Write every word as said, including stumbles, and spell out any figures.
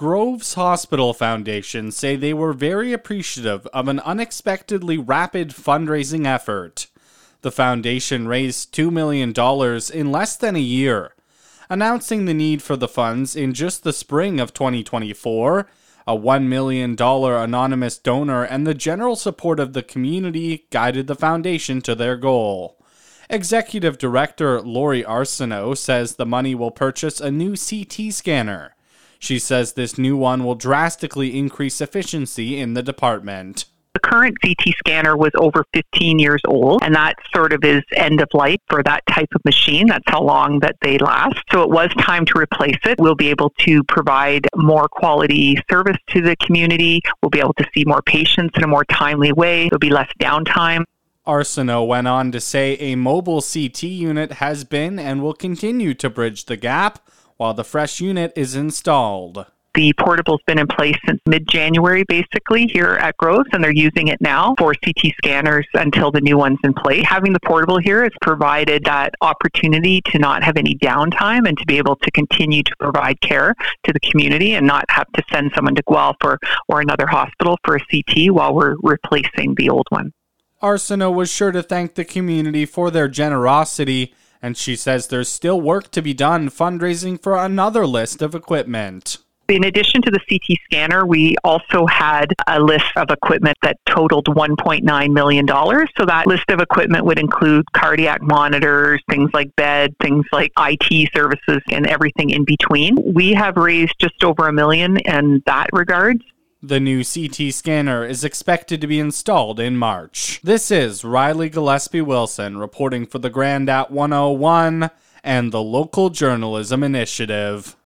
Groves Hospital Foundation say they were very appreciative of an unexpectedly rapid fundraising effort. The foundation raised two million dollars in less than a year, announcing the need for the funds in just the spring of twenty twenty-four. A one million dollars anonymous donor and the general support of the community guided the foundation to their goal. Executive Director Lori Arsenault says the money will purchase a new C T scanner. She says this new one will drastically increase efficiency in the department. The current C T scanner was over fifteen years old, and that sort of is end of life for that type of machine. That's how long that they last. So it was time to replace it. We'll be able to provide more quality service to the community. We'll be able to see more patients in a more timely way. There'll be less downtime. Arsenault went on to say a mobile C T unit has been and will continue to bridge the gap while the fresh unit is installed. The portable's been in place since mid-January, basically, here at Groves, and they're using it now for C T scanners until the new one's in place. Having the portable here has provided that opportunity to not have any downtime and to be able to continue to provide care to the community and not have to send someone to Guelph or, or another hospital for a C T while we're replacing the old one. Arsenault was sure to thank the community for their generosity, and she says there's still work to be done fundraising for another list of equipment. In addition to the C T scanner, we also had a list of equipment that totaled one point nine million dollars. So that list of equipment would include cardiac monitors, things like bed, things like I T services, and everything in between. We have raised just over a million in that regard. The new C T scanner is expected to be installed in March. This is Riley Gillespie-Wilson reporting for the Grand at one oh one and the Local Journalism Initiative.